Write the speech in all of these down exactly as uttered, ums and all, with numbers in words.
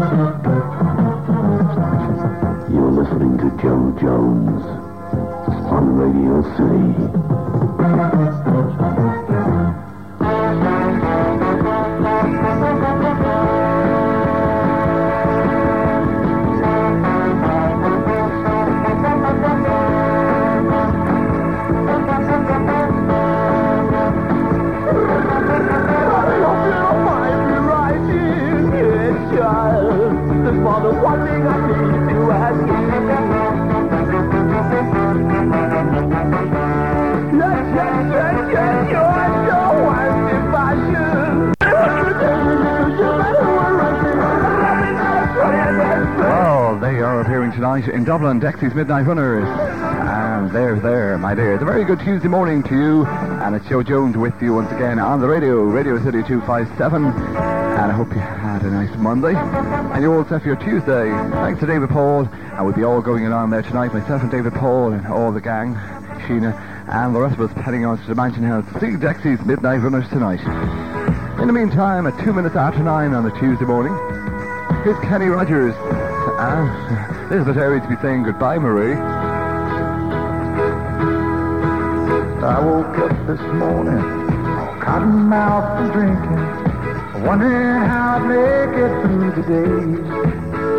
You're listening to Joe Jones on Radio City. Tonight in Dublin, Dexy's Midnight Runners. And there, there, my dear. It's a very good Tuesday morning to you. And it's Joe Jones with you once again on the radio, Radio City two fifty-seven. And I hope you had a nice Monday. And you're all set for your Tuesday. Thanks to David Paul. And we'll be all going along there tonight. Myself and David Paul and all the gang, Sheena, and the rest of us heading on to the Mansion House to see Dexy's Midnight Runners tonight. In the meantime, at two minutes after nine on a Tuesday morning, here's Kenny Rogers. Ah, this is a bit early to be saying goodbye, Marie. I woke up this morning, cotton mouth and drinking, wondering how I'd make it through the day.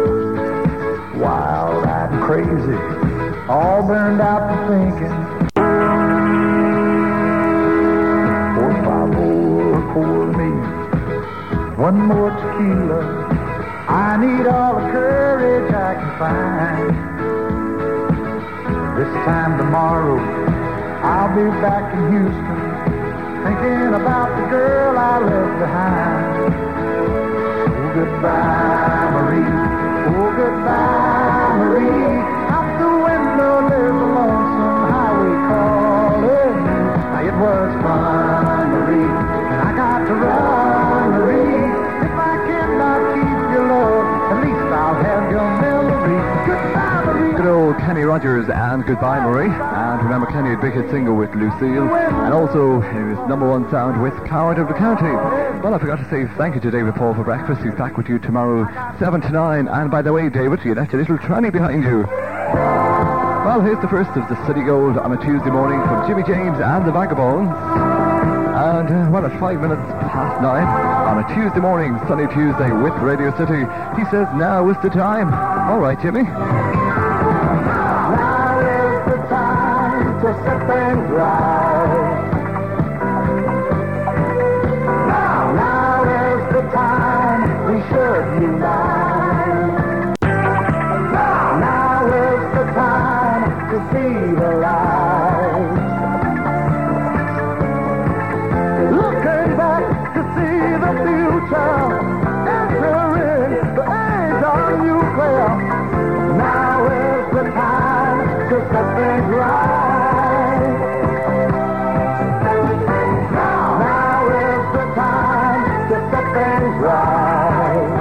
Wild and crazy, all burned out to thinking. Four, five, four, pour me one more tequila. I need all the courage I can find. This time tomorrow, I'll be back in Houston, thinking about the girl I left behind. Oh, goodbye, Marie. Oh, goodbye, Marie. Out the window lives a lonesome highway calling. Now, it was fun, Marie, and I got to run, Marie. If I cannot keep your love, at least I'll have your memory. Goodbye, Marie. Good old Kenny Rogers and Goodbye, Marie. And remember, Kenny had a big hit single with Lucille, and also his number one sound with Coward of the County. Well, I forgot to say thank you to David Paul for breakfast. He's back with you tomorrow, seven to nine. And by the way, David, you left a little tranny behind you. Well, here's the first of the City Gold on a Tuesday morning from Jimmy James and the Vagabonds. And, uh, well, at five minutes past nine on a Tuesday morning, sunny Tuesday with Radio City, he says now is the time. All right, Jimmy. Now is the time to set things right. Now, now is the time we should unite. Now, now is the time to see the light. Looking back to see the future, entering the age of nuclear. Now is the time to set things right. Now, now is the time to set things right.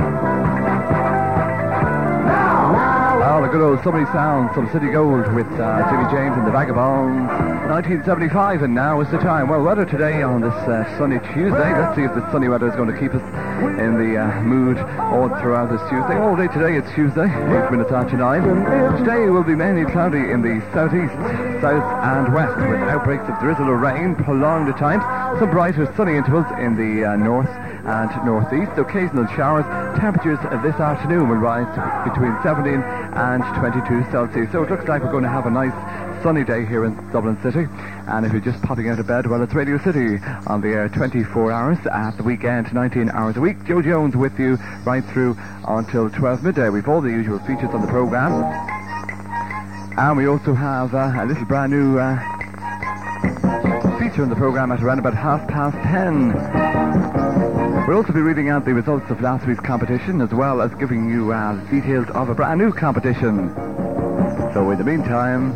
Now, now. Well, a good old summery sound, some City Gold with uh, Jimmy James and the Vagabonds, nineteen seventy-five, and now is the time. Well, weather today on this uh, sunny Tuesday. Let's see if the sunny weather is going to keep us in the uh, mood all throughout this Tuesday. All day today, it's Tuesday, eight minutes after nine. Today will be mainly cloudy in the southeast, south and west, with outbreaks of drizzle or rain prolonged at times. Some brighter sunny intervals in the uh, north and northeast. Occasional showers. Temperatures uh, this afternoon will rise to between seventeen and twenty-two Celsius. So it looks like we're going to have a nice sunny day here in Dublin City. And if you're just popping out of bed, well, it's Radio City on the air twenty-four hours at the weekend, nineteen hours a week. Joe Jones with you right through until twelve midday. We've all the usual features on the programme. And we also have uh, a little brand new uh, feature on the programme at around about half past ten. We'll also be reading out the results of last week's competition, as well as giving you uh, details of a brand new competition. So in the meantime...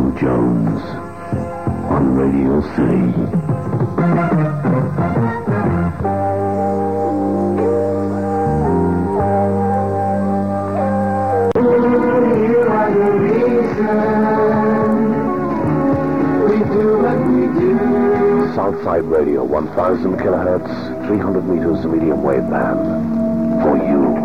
Joe Jones on Radio City. Southside Radio, one thousand kilohertz, three hundred meters medium wave band. For you.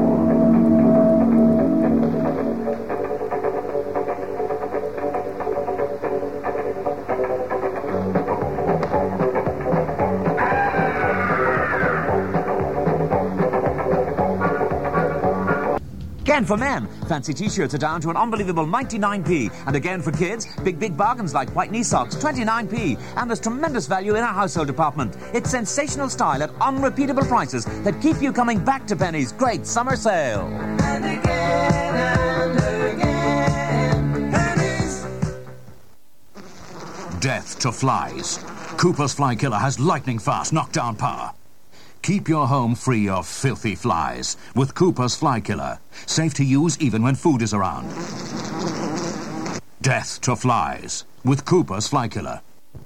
Again for men, fancy t-shirts are down to an unbelievable ninety-nine p. And again for kids, big, big bargains like white knee socks, twenty-nine p. And there's tremendous value in our household department. It's sensational style at unrepeatable prices that keep you coming back to Penny's great summer sale. And again, and again, Penny's. Death to flies. Cooper's Fly Killer has lightning-fast knockdown power. Keep your home free of filthy flies with Cooper's Fly Killer. Safe to use even when food is around. Death to flies with Cooper's Fly Killer.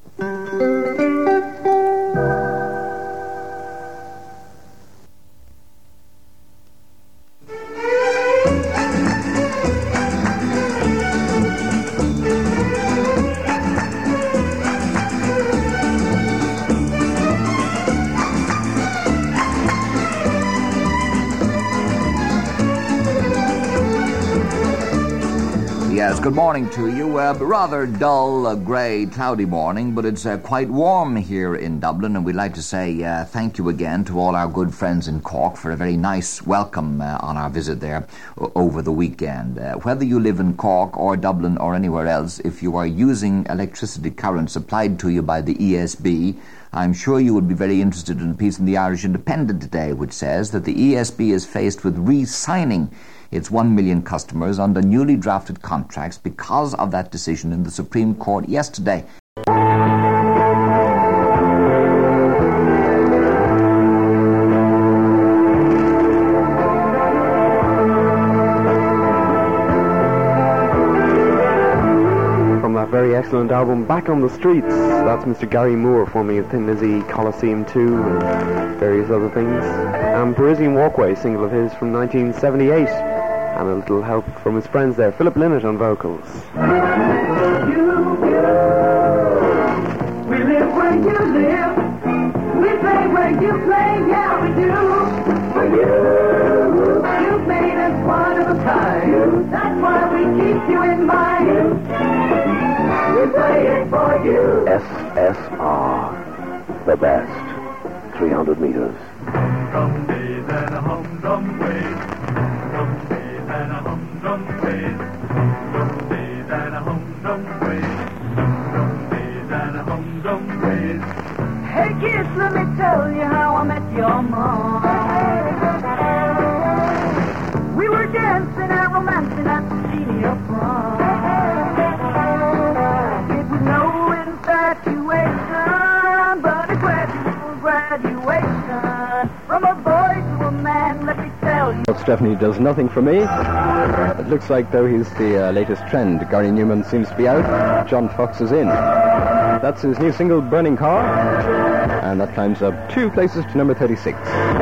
Yes, good morning to you. Uh, rather dull, uh, grey, cloudy morning, but it's uh, quite warm here in Dublin, and we'd like to say uh, thank you again to all our good friends in Cork for a very nice welcome uh, on our visit there o- over the weekend. Uh, whether you live in Cork or Dublin or anywhere else, if you are using electricity current supplied to you by the E S B, I'm sure you would be very interested in a piece in the Irish Independent today which says that the E S B is faced with re-signing its one million customers under newly drafted contracts because of that decision in the Supreme Court yesterday. From that very excellent album, Back on the Streets, that's Mister Gary Moore forming a Thin Lizzy, Coliseum two, and various other things. And Parisian Walkway, single of his from nineteen seventy-eight. And a little help from his friends there, Philip Lynott on vocals. You, you, we live where you live, we play where you play, yeah we do. For you, you've made us one of a kind, that's why we keep you in mind. We play it for you. S S R, the best, three hundred meters. Drum days and a humdrum ways. And a humdrum ways, drum days and a humdrum ways, drum days and a humdrum ways. Hey kids, let me tell you how I met your mom. We were dancing and romancing at the senior prom. It was no infatuation, but a gradual graduation from a boy to a man. Let me tell you. Stephanie does nothing for me. It looks like, though, he's the uh, latest trend. Gary Newman seems to be out. John Fox is in. That's his new single, Burning Car. And that climbs up two places to number thirty-six.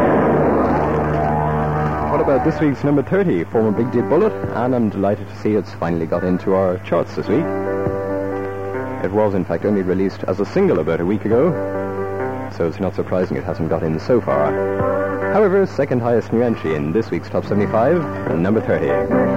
What about this week's number thirty, former Big Deal Bullet? And I'm delighted to see it's finally got into our charts this week. It was, in fact, only released as a single about a week ago, so it's not surprising it hasn't got in so far. However, second highest new entry in this week's Top seventy-five, and number thirty.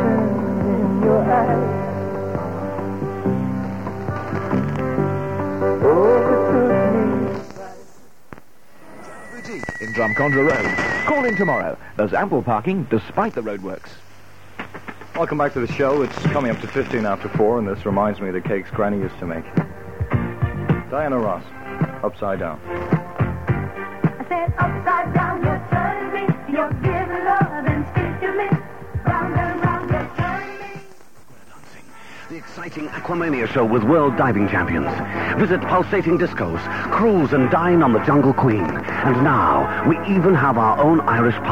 In Drumcondra Road. Call in tomorrow. There's ample parking despite the roadworks. Welcome back to the show. It's coming up to fifteen after four, and this reminds me of the cakes Granny used to make. Diana Ross, Upside Down. I said upside down, you turn me, you're giving love instinctively, round and round, you turn me. The exciting Aquamania show with world diving champions. Visit pulsating discos, cruise and dine on the Jungle Queen. And now, we even have our own Irish pub.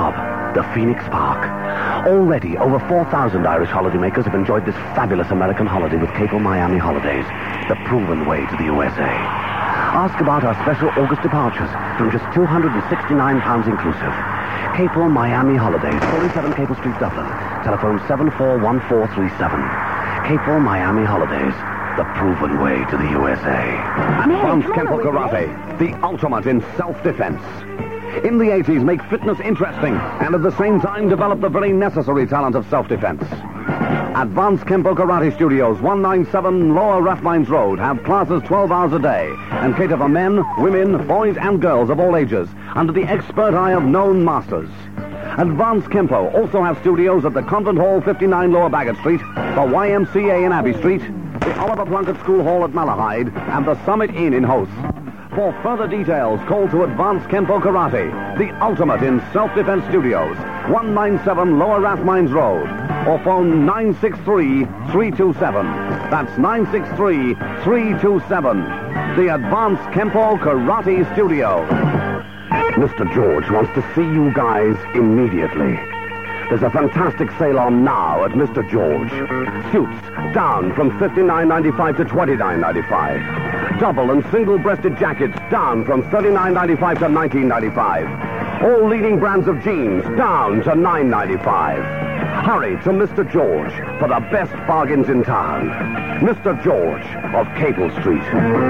the Phoenix Park. Already, over four thousand Irish holidaymakers have enjoyed this fabulous American holiday with Capel Miami Holidays, the proven way to the U S A. Ask about our special August departures from just two hundred sixty-nine pounds inclusive. Capel Miami Holidays, forty-seven Capel Street, Dublin. Telephone seven four one four three seven. Capel Miami Holidays, the proven way to the U S A. Advanced Kempo Karate, the ultimate in self-defense. In the eighties, make fitness interesting and at the same time develop the very necessary talent of self-defense. Advanced Kempo Karate Studios, one ninety-seven Lower Rathmines Road, have classes twelve hours a day and cater for men, women, boys and girls of all ages under the expert eye of known masters. Advanced Kempo also have studios at the Convent Hall, fifty-nine Lower Bagot Street, the Y M C A in Abbey Street, the Oliver Plunkett School Hall at Malahide, and the Summit Inn in Host. For further details, call to Advanced Kempo Karate, the ultimate in self-defense studios, one ninety-seven Lower Rathmines Road, or phone nine six three, three two seven. That's nine six three, three two seven. The Advanced Kempo Karate Studio. Mister George wants to see you guys immediately. There's a fantastic sale on now at Mister George. Suits down from fifty-nine ninety-five to twenty-nine ninety-five. Double and single-breasted jackets down from thirty-nine ninety-five to nineteen ninety-five. All leading brands of jeans down to nine ninety-five. Hurry to Mister George for the best bargains in town. Mister George of Capel Street.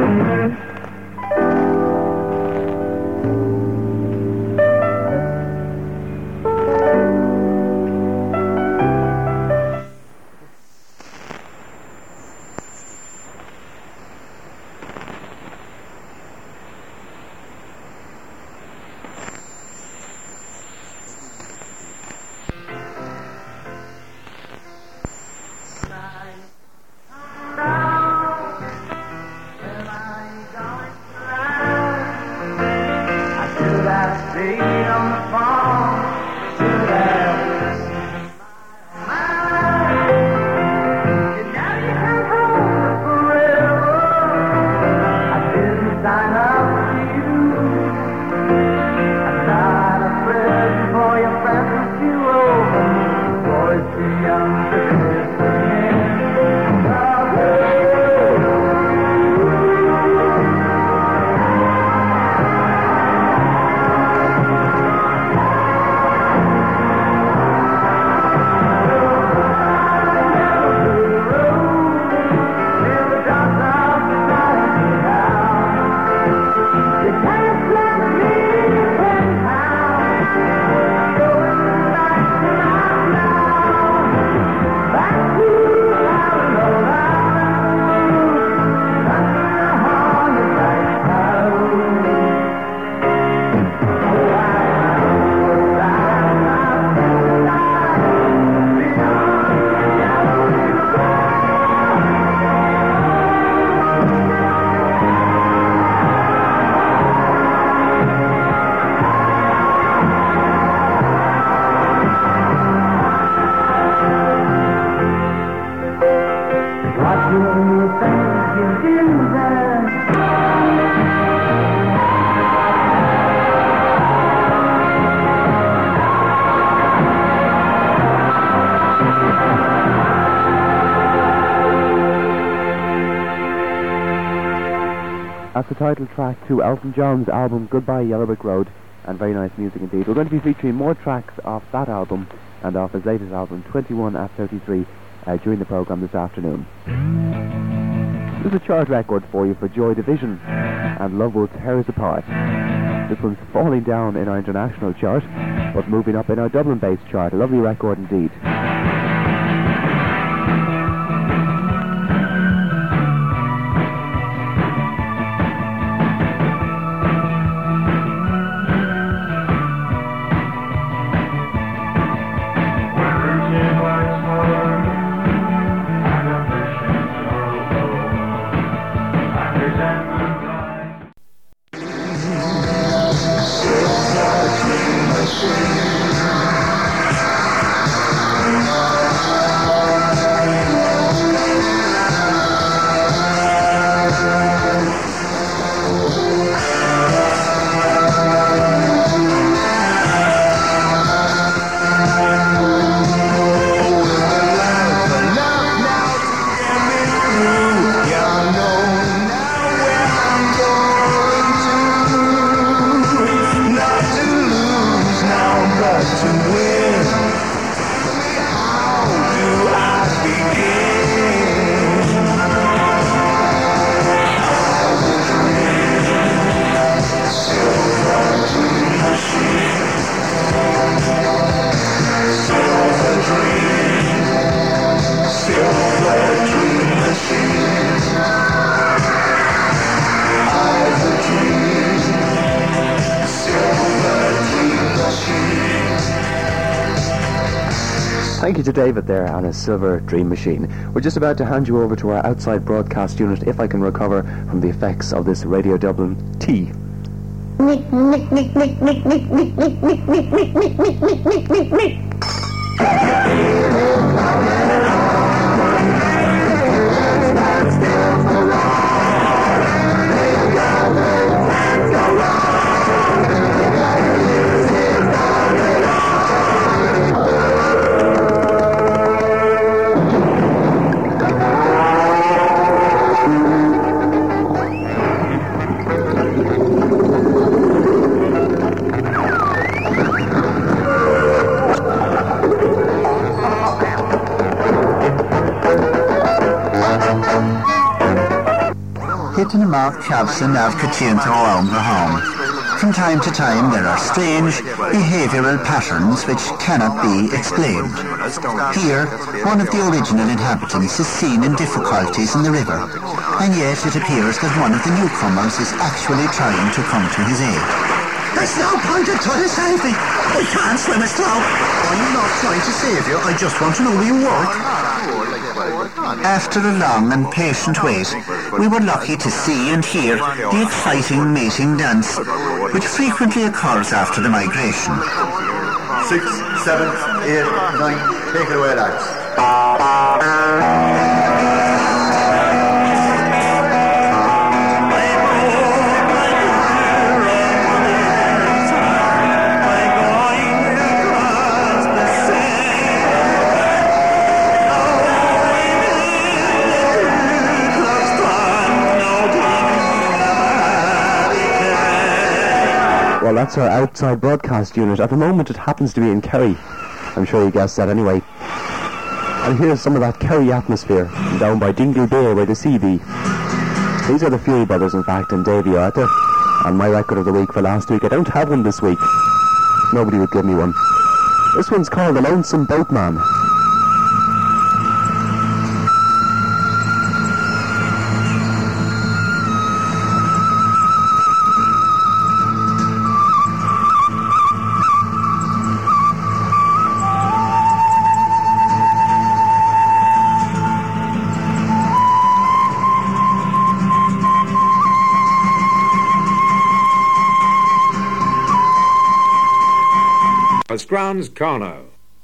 That's the title track to Elton John's album Goodbye Yellow Brick Road, and very nice music indeed. We're going to be featuring more tracks off that album and off his latest album, twenty-one at thirty-three, uh, during the programme this afternoon. This is a chart record for you for Joy Division and Love Will Tear Us Apart. This one's falling down in our international chart, but moving up in our Dublin-based chart. A lovely record indeed. Machine. Thank you to David there on his silver dream machine. We're just about to hand you over to our outside broadcast unit if I can recover from the effects of this Radio Dublin tea. Hitting the mark Chavson of Kachinto around the home. From time to time there are strange behavioural patterns which cannot be explained. Here, one of the original inhabitants is seen in difficulties in the river, and yet it appears that one of the newcomers is actually trying to come to his aid. There's no point in trying to save me. I can't swim as slow. I'm not trying to save you. I just want to know where you work. After a long and patient wait, we were lucky to see and hear the exciting mating dance, which frequently occurs after the migration. Six, seven, eight, nine. Take it away, lads. Well, that's our outside broadcast unit. At the moment, it happens to be in Kerry. I'm sure you guessed that anyway. And here's some of that Kerry atmosphere down by Dingle Bay where the sea be. These are the Fury Brothers, in fact, and Davy Arthur. And my record of the week for last week. I don't have one this week. Nobody would give me one. This one's called The Lonesome Boatman. Grounds Carno.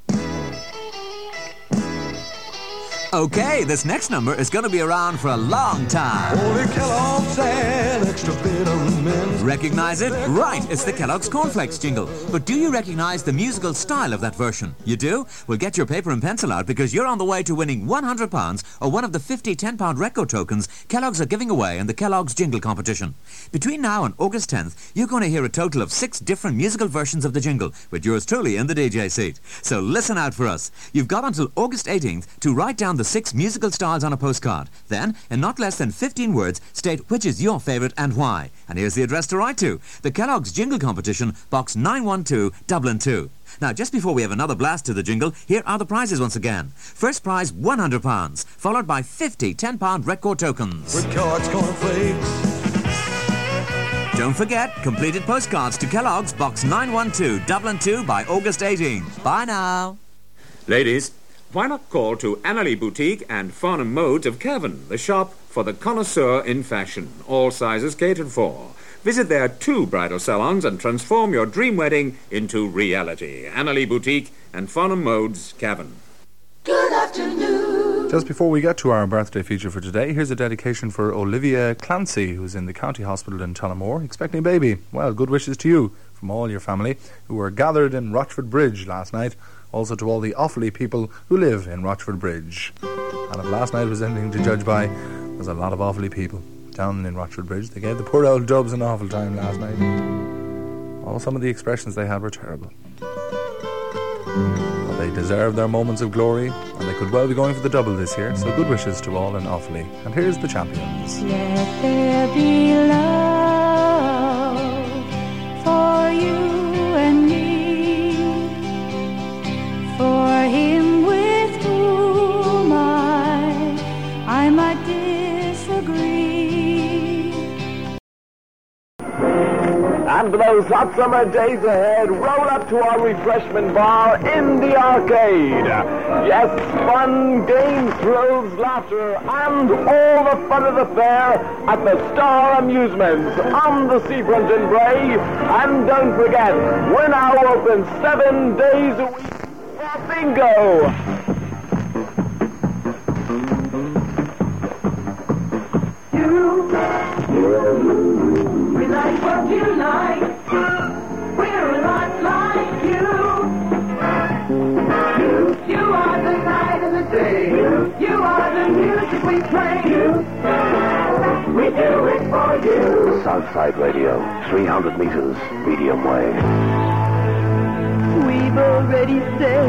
Okay, this next number is going to be around for a long time. Holy Kellogg's and extra vitamins. Recognize it? Right, it's the Kellogg's Cornflakes jingle. But do you recognize the musical style of that version? You do? Well, get your paper and pencil out because you're on the way to winning one hundred pounds or one of the fifty ten-pound Recco tokens Kellogg's are giving away in the Kellogg's Jingle Competition. Between now and August tenth, you're going to hear a total of six different musical versions of the jingle, with yours truly in the D J seat. So listen out for us. You've got until August eighteenth to write down the six musical styles on a postcard. Then, in not less than fifteen words, state which is your favourite and why. And here's the address to write to. The Kellogg's Jingle Competition, Box nine one two, Dublin two. Now, just before we have another blast to the jingle, here are the prizes once again. First prize, one hundred pounds, followed by fifty ten-pound Recco tokens. With Kellogg's Cornflakes. Don't forget, completed postcards to Kellogg's, Box nine one two, Dublin two by August eighteenth. Bye now. Ladies, why not call to Annalie Boutique and Farnham Modes of Cavan, the shop for the connoisseur in fashion, all sizes catered for. Visit their two bridal salons and transform your dream wedding into reality. Annalie Boutique and Farnham Modes, Cavan. Good afternoon. Just before we get to our birthday feature for today, here's a dedication for Olivia Clancy, who's in the county hospital in Tullamore, expecting a baby. Well, good wishes to you from all your family who were gathered in Rochford Bridge last night. Also to all the Offaly people who live in Rochford Bridge. And if last night was anything to judge by, there's a lot of Offaly people down in Rochford Bridge. They gave the poor old Dubs an awful time last night. Oh, some of the expressions they had were terrible. Well, they deserve their moments of glory, and they could well be going for the double this year. So good wishes to all in Offaly. And here's the champions. Let there be love for you and me. For him with whom I, I might disagree. And for those hot summer days ahead, roll up to our refreshment bar in the arcade. Yes, fun, games, thrills, laughter, and all the fun of the fair at the Star Amusements on the seafront in Bray. And don't forget, we're now open seven days a week for bingo. We like what you like. We're a lot like you. You, you are the night and the day. You, you are the music we play. You, we do it for you. Southside Radio, three hundred meters, medium wave. We've already said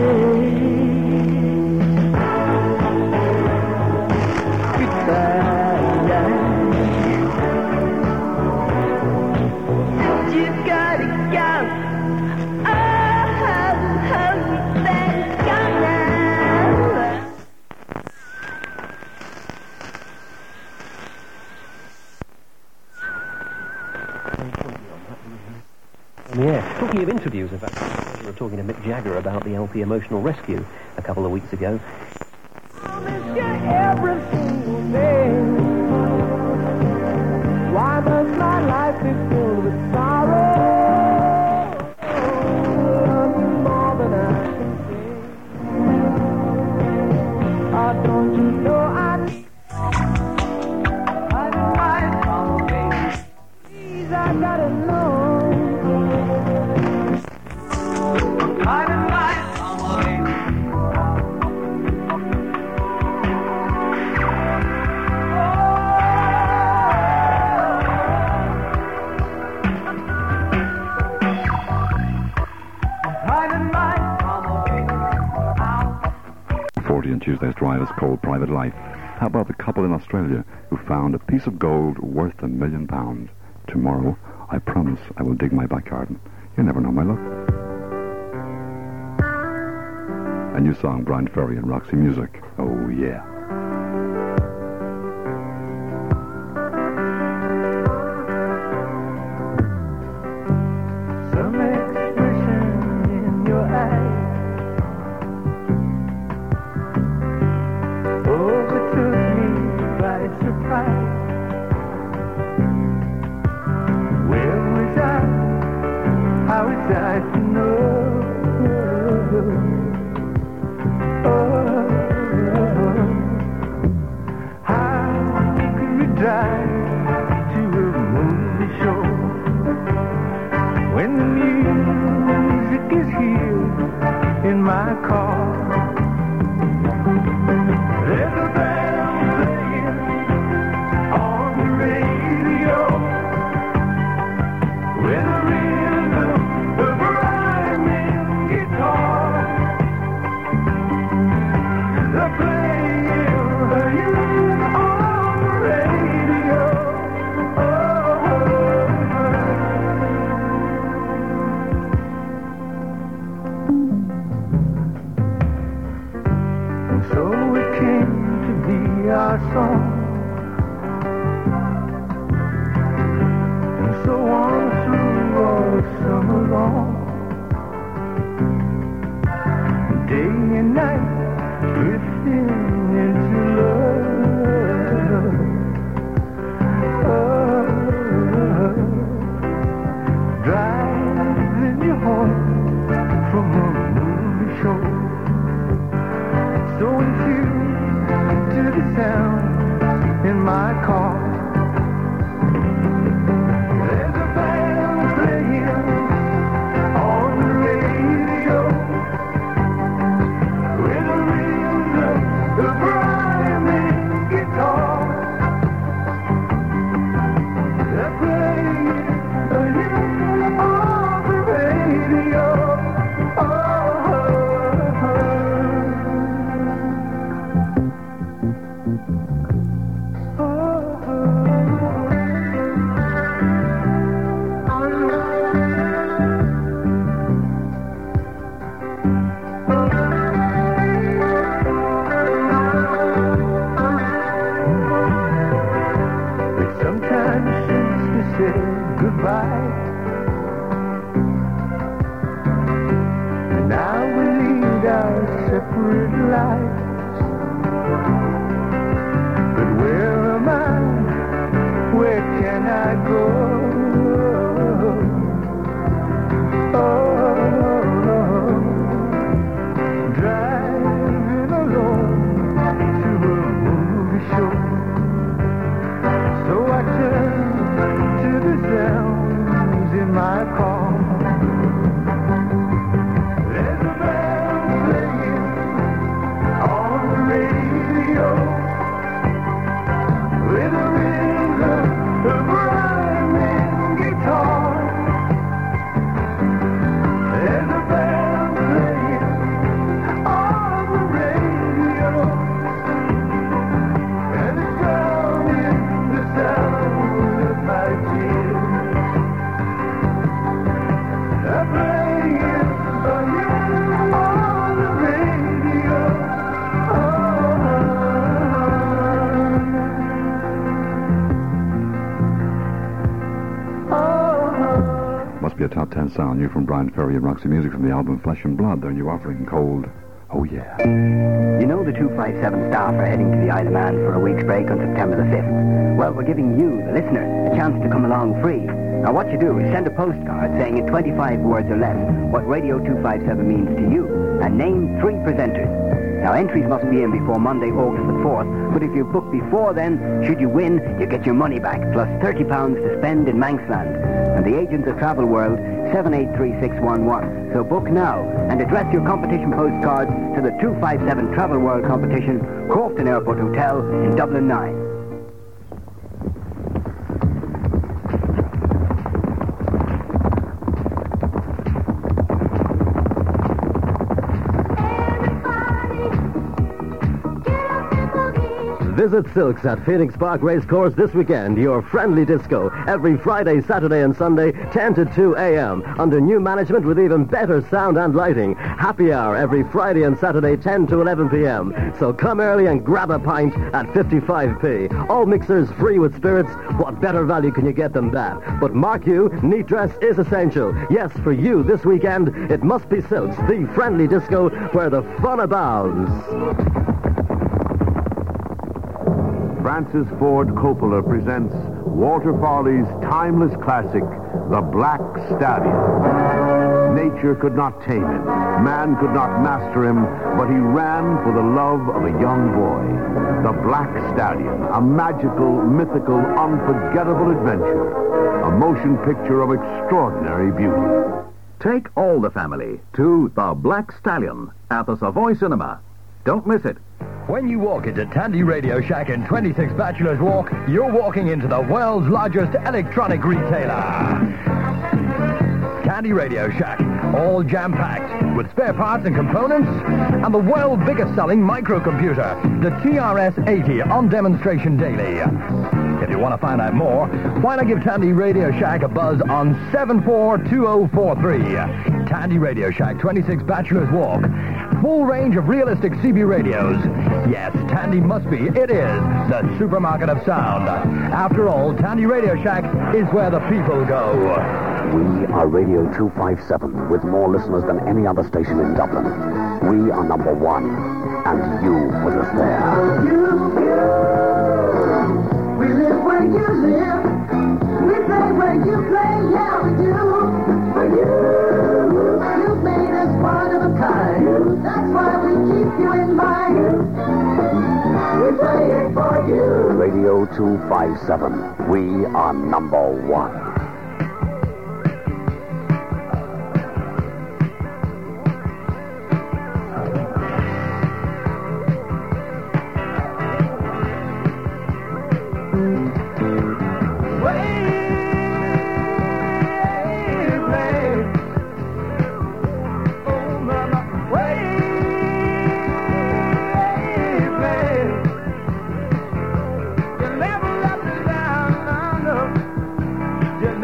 goodbye. Yeah, talking of interviews, in fact, we were talking to Mick Jagger about the L P Emotional Rescue a couple of weeks ago. Why must my life be filled with sorrow? More than I can say. Oh, don't you know I I know I follow me. Please, I gotta know. I know I follow me. forty on Tuesday's Drive is called Private Life. How about the couple in Australia who found a piece of gold worth a million pounds? Tomorrow, I promise I will dig my back garden. You never know my luck. A new song, Brian Ferry and Roxy Music. Oh, yeah. Some expression in your eyes overtook me by surprise. Where was I? How was I to know? Oh, how can we drive to a movie show when the music is here in my car? There's a band playing on the radio with a rhythm of rhyming guitar. They're playing you on the radio. And so it came to be our song, and so on through all summer long, day and night, drifting into love. Oh, driving you home from a movie show, so in tune to the sound in my car. There's a band playing on the radio with a rhythm of rhyming guitar. They're playing you on the radio. Oh, oh, oh. lights. But where am I? Where can I go? Oh, driving alone to a movie show. So I turn to the sounds in my car. There's a band playing on the radio with a rhythm of rhyming guitar. There's a band playing on the radio, and it's drowning the sound of my tears. They're playing for you on the radio. Must be a top ten sound. New from Brian Ferry and Roxy Music from the album Flesh and Blood. Their new offering, Cold. Oh, yeah. You know the two five seven staff are heading to the Isle of Man for a week's break on September the fifth. Well, we're giving you, the listener, a chance to come along free. Now, what you do is send a postcard saying in twenty-five words or less what Radio two fifty-seven means to you, and name three presenters. Now, entries must be in before Monday, August the fourth, but if you book before then, should you win, you get your money back, plus thirty pounds to spend in Manxland. And the agents of Travel World, seven eight three six one one. So book now, and address your competition postcards to the two fifty-seven Travel World competition, Crofton Airport Hotel in Dublin nine. Visit Silks at Phoenix Park Racecourse this weekend. Your friendly disco every Friday, Saturday and Sunday, ten to two a.m. under new management with even better sound and lighting. Happy hour every Friday and Saturday, ten to eleven p.m. So come early and grab a pint at fifty-five p. All mixers free with spirits. What better value can you get than that? But mark you, neat dress is essential. Yes, for you this weekend, it must be Silks, the friendly disco where the fun abounds. Francis Ford Coppola presents Walter Farley's timeless classic, The Black Stallion. Nature could not tame him, man could not master him, but he ran for the love of a young boy. The Black Stallion, a magical, mythical, unforgettable adventure. A motion picture of extraordinary beauty. Take all the family to The Black Stallion at the Savoy Cinema. Don't miss it. When you walk into Tandy Radio Shack in twenty-six Bachelor's Walk, you're walking into the world's largest electronic retailer. Tandy Radio Shack, all jam-packed with spare parts and components, and the world's biggest selling microcomputer, the T R S eighty, on demonstration daily. If you want to find out more, why not give Tandy Radio Shack a buzz on seven four two zero four three. Tandy Radio Shack, twenty-six Bachelor's Walk. Full range of realistic C B radios. Yes, Tandy must be. It is the supermarket of sound. After all, Tandy Radio Shack is where the people go. We are Radio two fifty-seven with more listeners than any other station in Dublin. We are number one, and you with us there. You, you, we live where you live. We play where you play, yeah we do. For you, you've made us one of a kind. That's why we keep you in mind. We play it for you. Radio two fifty-seven. We are number one. You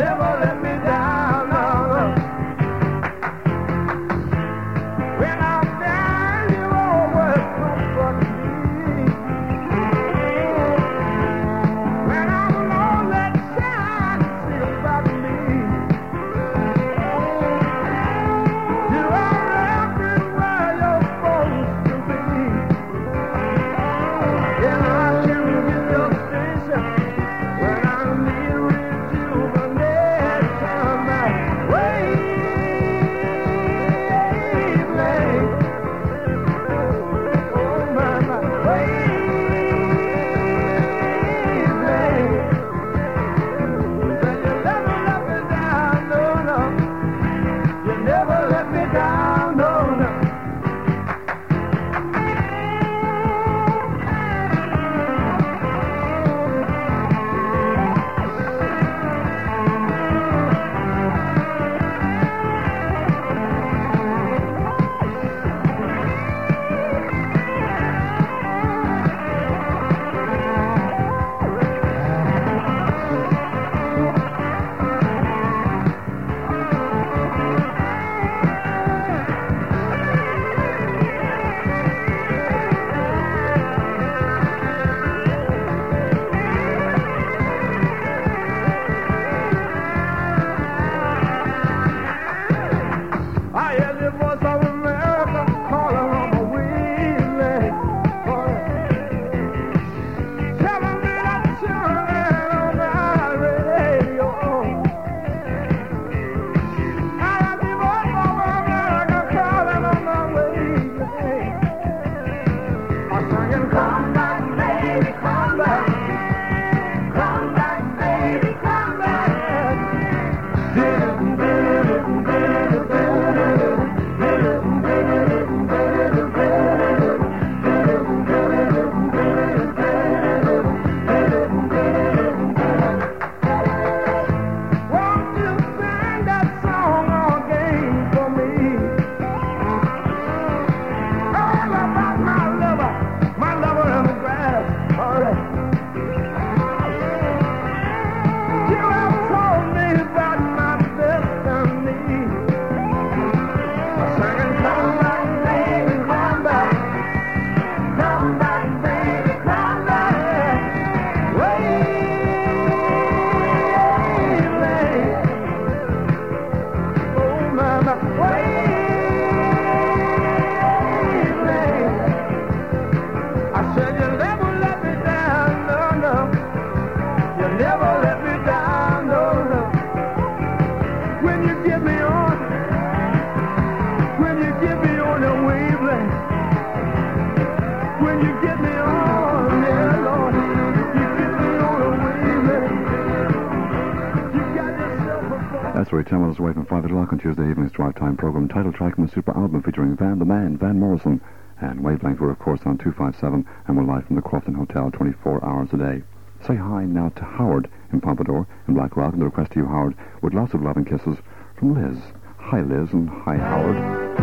Sorry, ten minutes away from five o'clock on Tuesday evening's drive time program. Title track from the super album featuring Van the Man, Van Morrison. And Wavelength, we're of course on two five seven, and we're live from the Crofton Hotel twenty-four hours a day. Say hi now to Howard in Pompadour in Blackrock, and the request to you, Howard, with lots of loving kisses from Liz. Hi, Liz, and hi, Howard.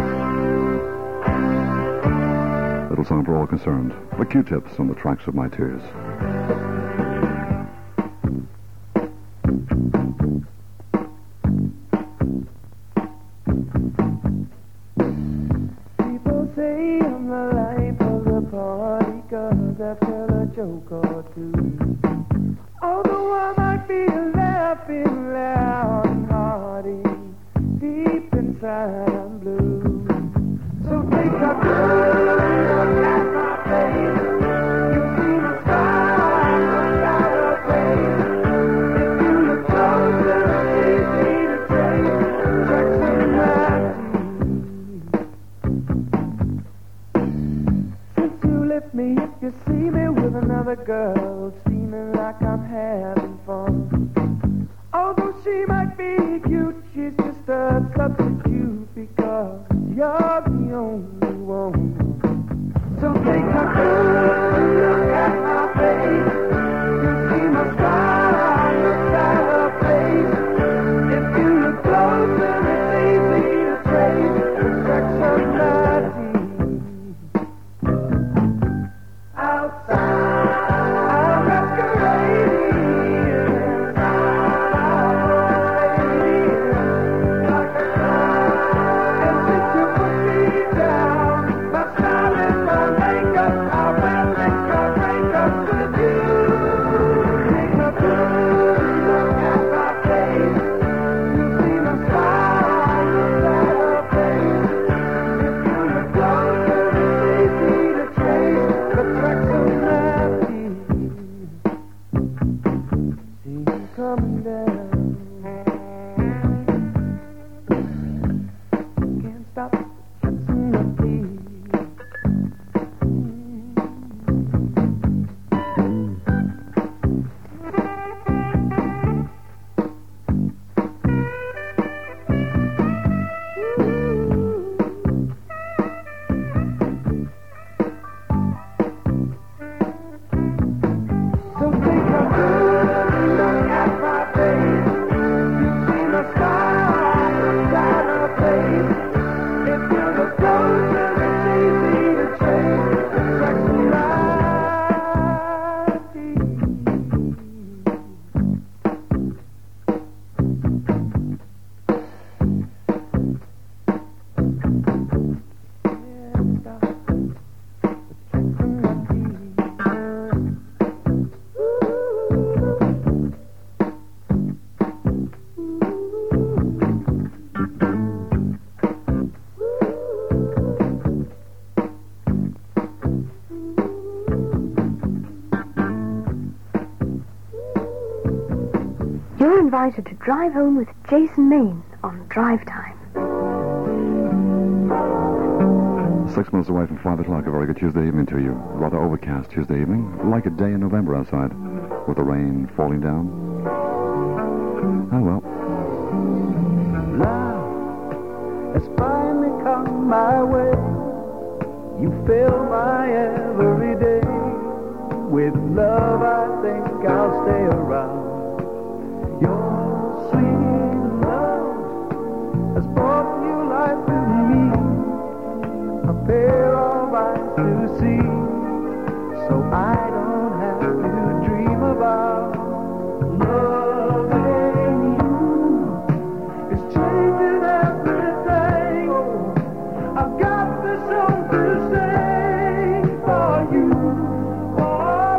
Little song for all concerned. The Q-Tips on the Tracks of My Tears. People say I'm the life of the party, 'cause I tell a joke or two. Although I might be laughing loud and hearty, deep inside I'm blue. So take a good look at my face. You see my smile, look at her face. If you look closer, it's easy to trace the tracks of my teeth. Since you left me, if you see me with another girl, seeming like I'm having fun. Although she might be cute, she's just a substitute, because you're the only one. So take a good look at my face. You see my smile, look at her face. If you look closer, it's easy to trace the tracks of my teeth. Outside, I'm masquerading inside, like a cloud. And since you put me down, my smile is my makeup. I will make a breakup with you. Take a good look at my face. You see my smile, look at her face. If you look closer, it's easy to trace the tracks of my teeth. See you coming down. Can't stop kissing my teeth. So take a good look at my face. You see my smile, look at her face. If you look closer, it's easy to trace the tracks of my You're invited to drive home with Jason Main on Drive Time. Six minutes away from five o'clock. A very good Tuesday evening to you. Rather overcast Tuesday evening, like a day in November outside, with the rain falling down. Oh well. Love has finally come my way. You fill my every day. With love, I think I'll stay around. Your sweet love has brought new life to me. A pair of eyes to see, so I don't have to dream about loving you. It's changing everything. I've got this song to sing for you, for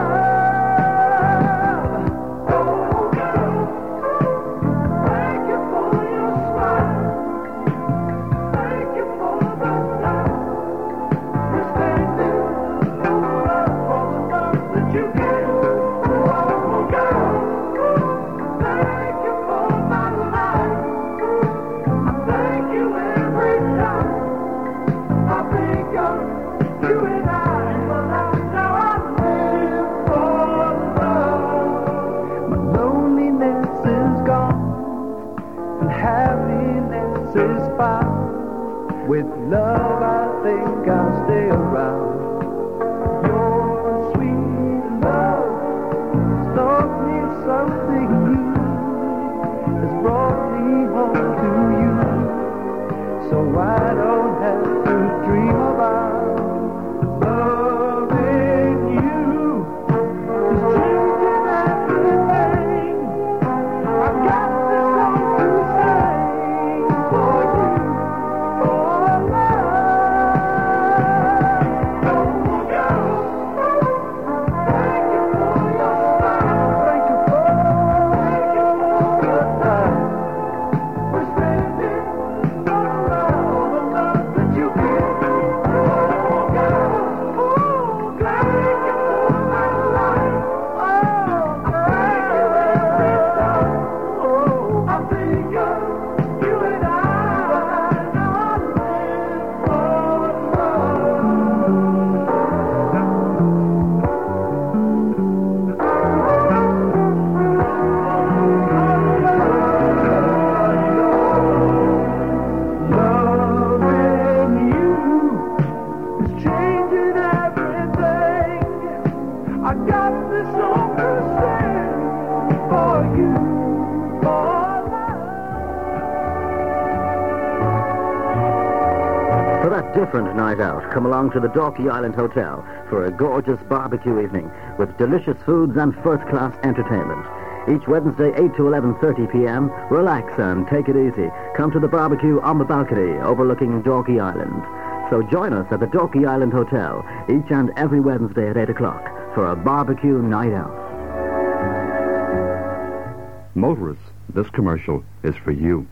love. Oh, girl, thank you for your smile. Thank you for the time. We're standing for the love, for the love that you With love, I think I'll stay around. Your sweet love has taught me something new, has brought me home to you. So I don't have to dream about loving you. It's changing everything. I've got this song to sing for you. Oh, love. Oh, girl. Thank you for your smile. Thank you for, thank you for the time we're spending around the love that you give. Oh, girl. Oh, thank you for my life. Oh, thank you every time. Oh, I think of you and I. Now I live for loving you is changing everything. I got this song to sing for you. For that different night out, come along to the Dorky Island Hotel for a gorgeous barbecue evening with delicious foods and first-class entertainment. Each Wednesday, eight to eleven thirty p.m., relax and take it easy. Come to the barbecue on the balcony overlooking Dorky Island. So join us at the Dorky Island Hotel each and every Wednesday at eight o'clock for a barbecue night out. Motorists, this commercial is for you.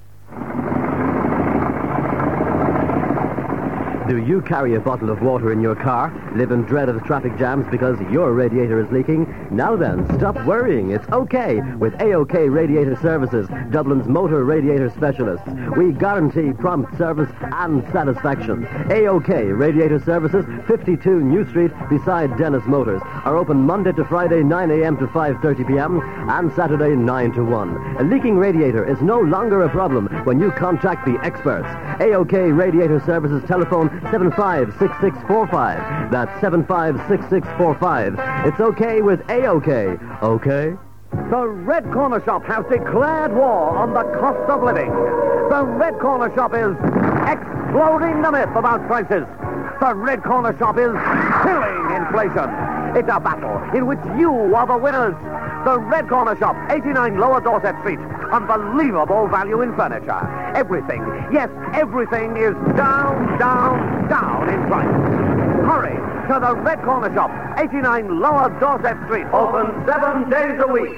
Do you carry a bottle of water in your car? Live in dread of traffic jams because your radiator is leaking? Now then, stop worrying. It's okay with A O K Radiator Services, Dublin's motor radiator specialists. We guarantee prompt service and satisfaction. A O K Radiator Services, fifty-two New Street, beside Dennis Motors, are open Monday to Friday, nine a.m. to five thirty p.m. and Saturday, nine to one. A leaking radiator is no longer a problem when you contact the experts. A O K Radiator Services telephone seven five six six four five. That's seven five six six four five. It's okay with A O K. Okay? The Red Corner Shop has declared war on the cost of living. The Red Corner Shop is exploding the myth about prices. The Red Corner Shop is killing inflation. It's a battle in which you are the winners. The Red Corner Shop, eighty-nine Lower Dorset Street. Unbelievable value in furniture. Everything, yes, everything is down, down, down in price. Hurry to the Red Corner Shop, eighty-nine Lower Dorset Street. Open seven days a week.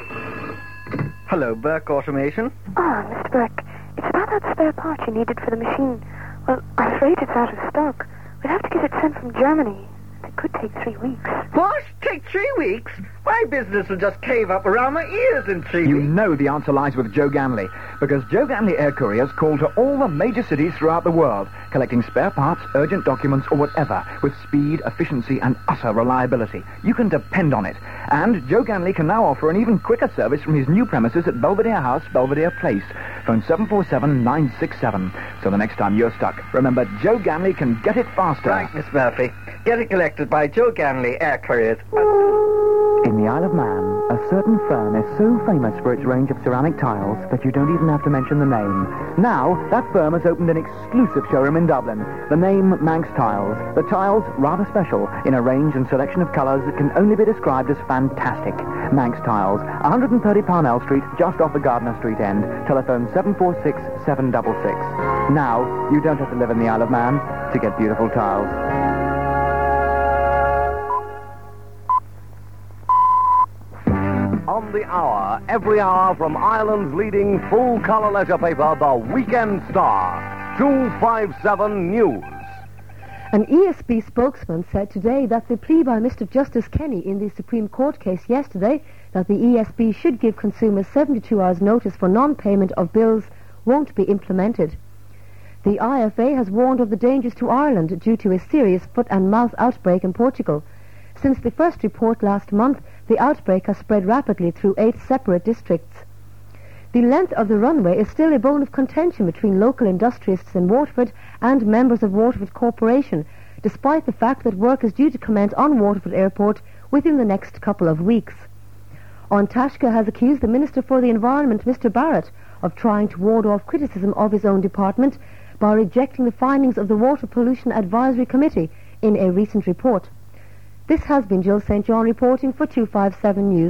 Hello, Burke Automation. Ah, Mister Burke, it's about that spare part you needed for the machine. Well, I'm afraid it's out of stock. We'll have to get it sent from Germany. It could take three weeks. What? Take three weeks? My business will just cave up around my ears in three You weeks. know the answer lies with Joe Ganley, because Joe Ganley Air Couriers call to all the major cities throughout the world, collecting spare parts, urgent documents, or whatever, with speed, efficiency, and utter reliability. You can depend on it. And Joe Ganley can now offer an even quicker service from his new premises at Belvedere House, Belvedere Place. Phone seven four seven nine six seven. So the next time you're stuck, remember Joe Ganley can get it faster. Right, Miss Murphy. Get it collected by Joe Ganley Air Couriers. In the Isle of Man, a certain firm is so famous for its range of ceramic tiles that you don't even have to mention the name. Now, that firm has opened an exclusive showroom in Dublin. The name Manx Tiles. The tiles, rather special, in a range and selection of colours that can only be described as fantastic. Manx Tiles, one thirty Parnell Street, just off the Gardner Street end. Telephone seven four six seven six six. Now, you don't have to live in the Isle of Man to get beautiful tiles. On the hour, every hour from Ireland's leading full-colour leisure paper, The Weekend Star, two fifty-seven News. An E S B spokesman said today that the plea by Mister Justice Kenny in the Supreme Court case yesterday that the E S B should give consumers seventy-two hours notice for non-payment of bills won't be implemented. The I F A has warned of the dangers to Ireland due to a serious foot and mouth outbreak in Portugal. Since the first report last month, the outbreak has spread rapidly through eight separate districts. The length of the runway is still a bone of contention between local industrialists in Waterford and members of Waterford Corporation, despite the fact that work is due to commence on Waterford Airport within the next couple of weeks. An Taisce has accused the Minister for the Environment, Mister Barrett, of trying to ward off criticism of his own department by rejecting the findings of the Water Pollution Advisory Committee in a recent report. This has been Jill Saint John reporting for two fifty-seven News.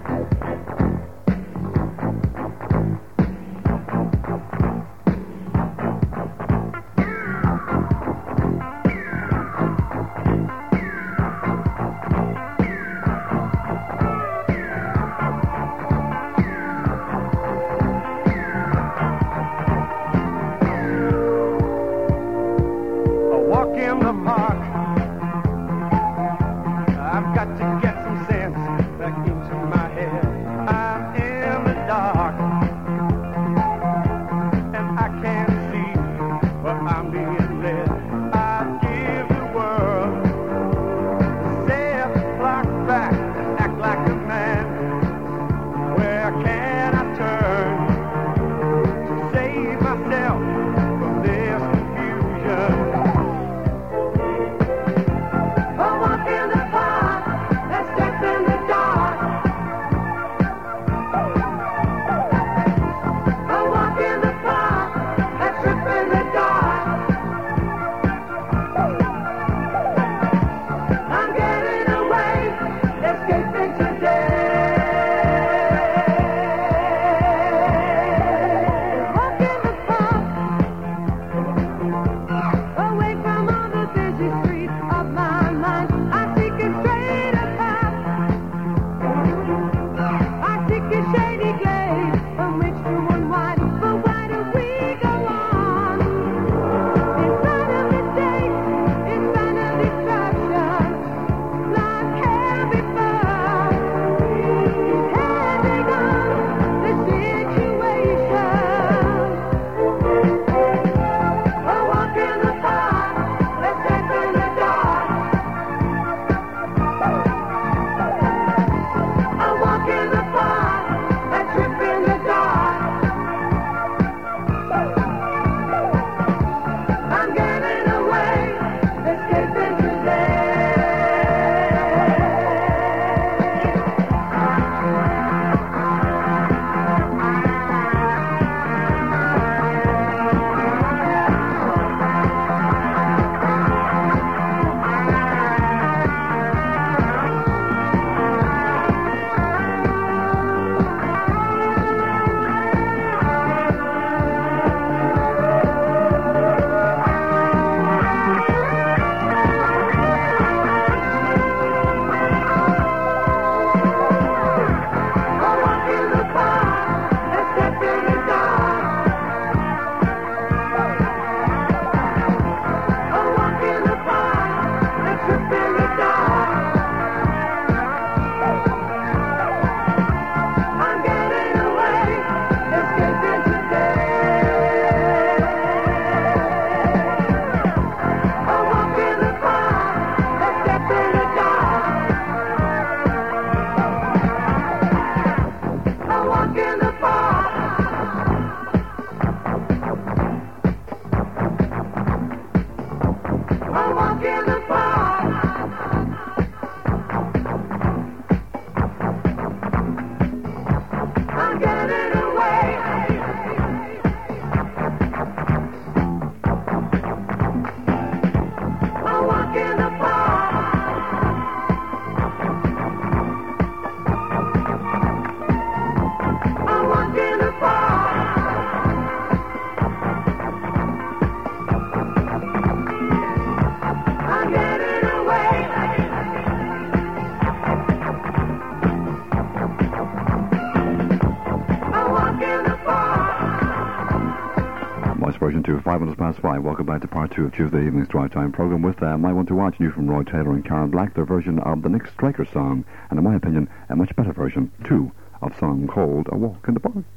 Version to five minutes past five. Welcome back to part two of Tuesday evening's Drive Time program with uh, My One to Watch, new from Roy Taylor and Karen Black, their version of the Nick Striker song, and in my opinion, a much better version, too, of a song called A Walk in the Park.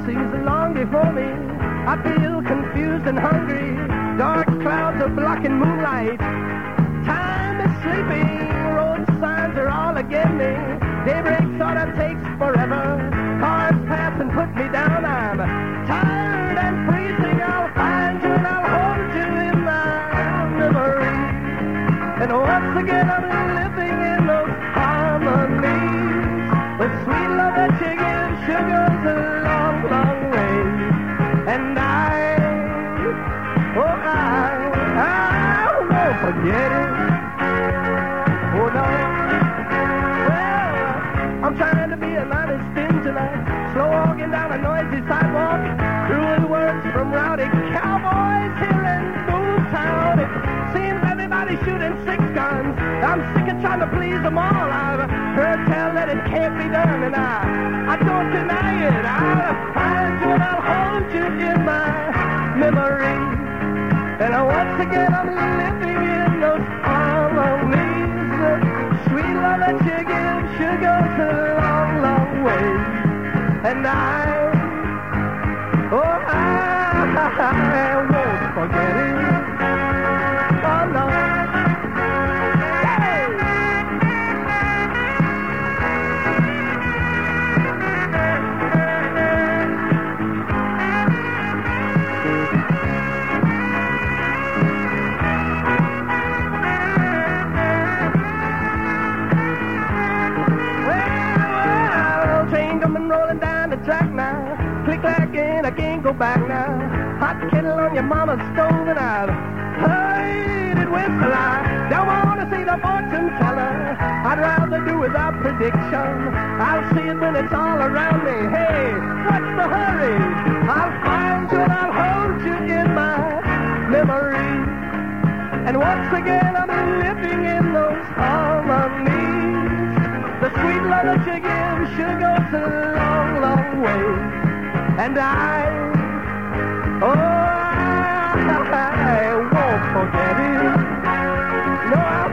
galaxies long before me. I feel confused and hungry. Dark clouds are blocking moonlight. Time is sleeping. Road signs are all against me. Daybreak sort of takes forever. Cars pass and put me down. I'm tired and freezing. I'll find you and I'll hold you in my memory. And once again I'm living in those harmonies. The sweet love that you give sure goes a long, long way. And I, oh I, I won't forget it. Oh no. Well, I'm trying to be a honest thing tonight. Slow walking down a noisy sidewalk. Cruel words from rowdy cowboys here in Boomtown. It seems everybody's shooting six guns. I'm sick of trying to please them all. I've heard tell that it can't be done, and I, I don't deny it. I'll find you and I'll hold you in my memory. And once again I'm living in those harmonies. The sweet love that you give sure goes a long, long way. And I, oh I, I won't forget it. Oh no. Track now, click clack and I can't go back now. Hot kettle on your mama's stove and I've heard it whistle. I don't want to see the fortune teller. I'd rather do without prediction. I'll see it when it's all around me. Hey, what's the hurry? I'll find you and I'll hold you in my memory. And once again I'm living in those harmonies. The sweet love that you give sure goes a long, long way. And I, oh, I, I won't forget it. No, I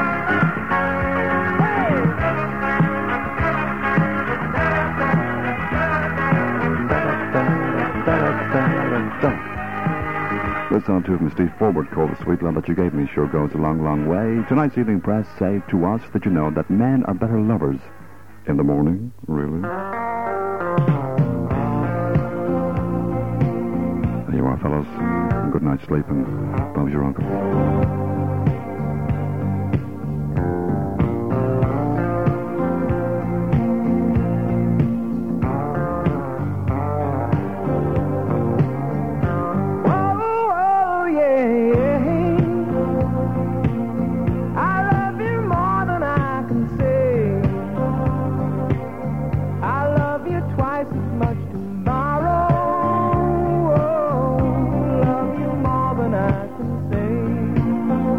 won't. This song too from Steve Forward called The Sweet Love That You Gave Me sure goes a long, long way. Tonight's evening press say to us that you know that men are better lovers in the morning, really? There you are, fellas. Good night's sleep, and Bob's your uncle. Love you more than I can say.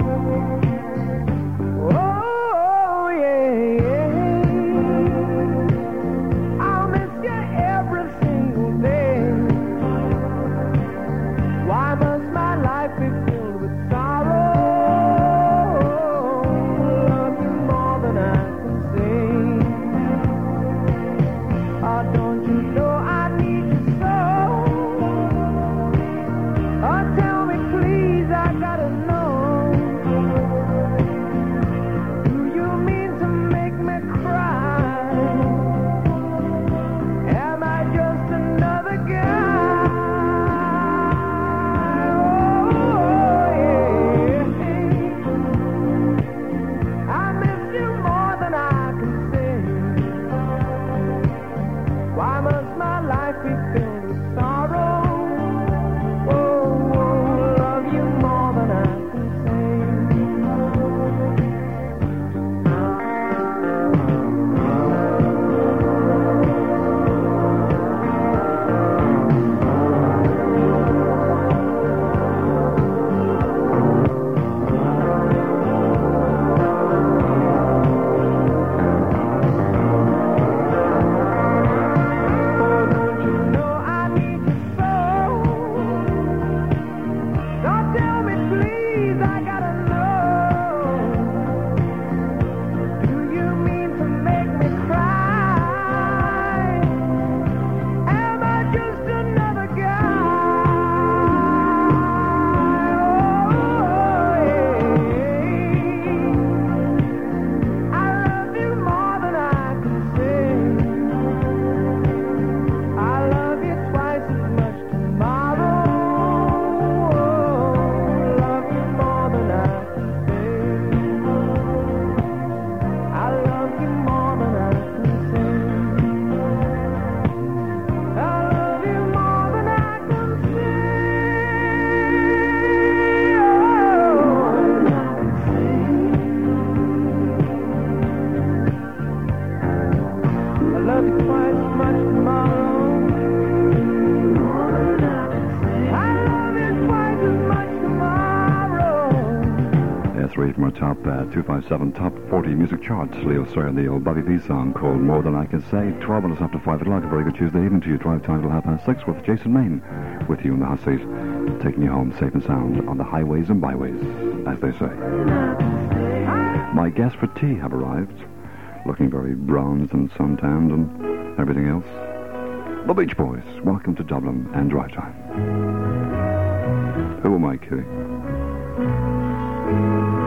three from our top uh, two five seven top forty music charts. Leo Sayer and the old Bobby V song called More Than I Can Say. twelve minutes after five o'clock. A very good Tuesday evening to you. Drive time till half past six with Jason Main with you in the hot seat, taking you home safe and sound on the highways and byways, as they say. My guests for tea have arrived, looking very bronzed and suntanned and everything else. The Beach Boys, welcome to Dublin and Drive Time. Who am I kidding?